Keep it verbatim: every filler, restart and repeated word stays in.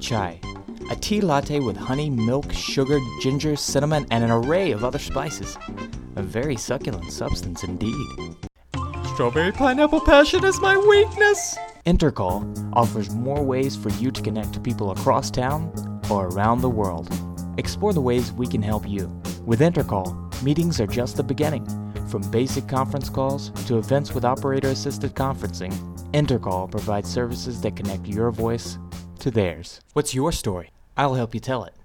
chai, a tea latte with honey, milk, sugar, ginger, cinnamon, and an array of other spices. A very succulent substance indeed. Strawberry pineapple passion is my weakness! Intercall offers more ways for you to connect to people across town or around the world. Explore the ways we can help you. With Intercall, meetings are just the beginning. From basic conference calls to events with operator-assisted conferencing, Intercall provides services that connect your voice to theirs. What's your story? I'll help you tell it.